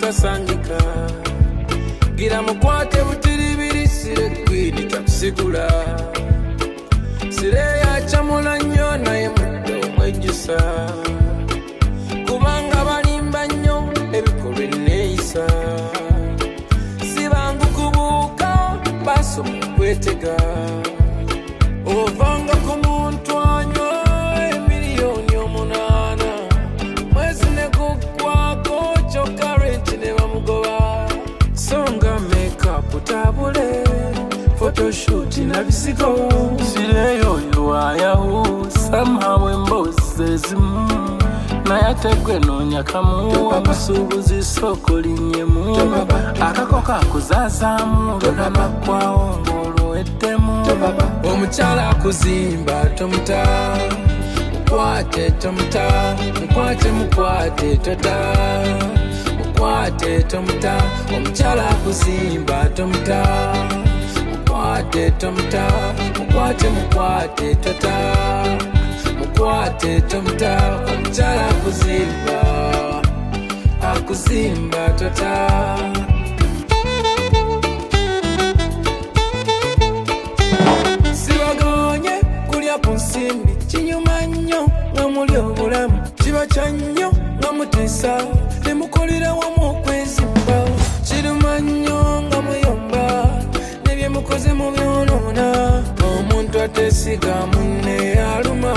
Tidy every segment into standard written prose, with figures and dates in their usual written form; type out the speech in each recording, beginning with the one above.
gasangika gira mukwate butiribiri sire kwini takusigula sire yacamula nnyo naye mudde omwejjusa kubanga balimba nnyo ebikolwa enneeyisa sibangu kubuuka basoma kwetega ovanga ku muntu anywa emiliyoni 8 mwezi ne guggwako kyokka renti ne bamugoba songa makeup tabule photoshoot na bisigo sireyo yuwayahu somehow emboozi ezimu nayategwe nonyakamu amusuubuzi soko linnyemu akako kakuzazaamu lunamakwawo ng'olweddemu omukyala akuzimba tomuta mukwate tomuta mukwate tota mukwate tomuta omukyala akuzimba tomuta mukwate tomuta mukwate tota mukwate tomuta omukyala akuzimba tota sibagonye kulya ku nsimbi kinyuma nnyo nga muli obulamu kiba kya nnyo nga mutiisa ne mukolera wamu okwezimba kiruma nnyo nga muyomba ne bye mukoze mu byonoona omuntu ateesiga munne aluma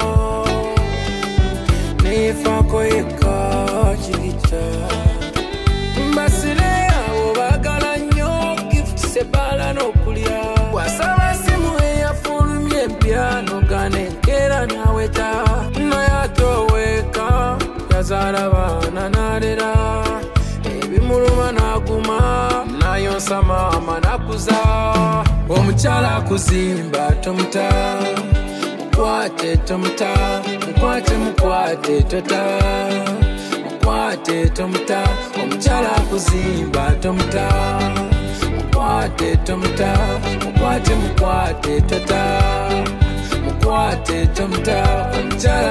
neyefaako yekka kiyita mbasire abo baagala nnyo gift sebaala n'okulya wasaba simu eyafulumya empya nogana enkeera naweta naye ate oweeka yazaala baana n'alera ebimuluma n'aguma nayonsa maama nakuza omukyala akuzimba tomuta mukwate tomuta mukwate tota mukwate tomuta omukyala akuzimba tomuta mukwate tomuta mukwate tota mukwate tomuta omukyala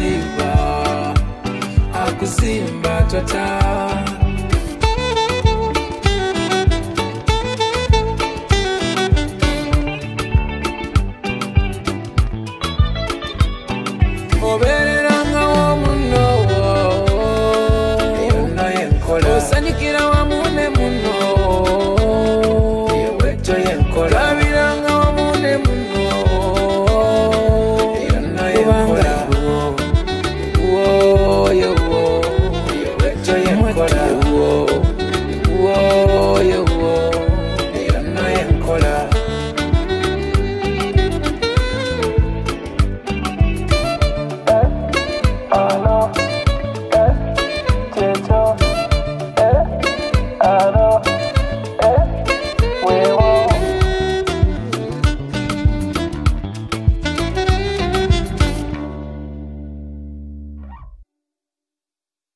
akuzimba tota over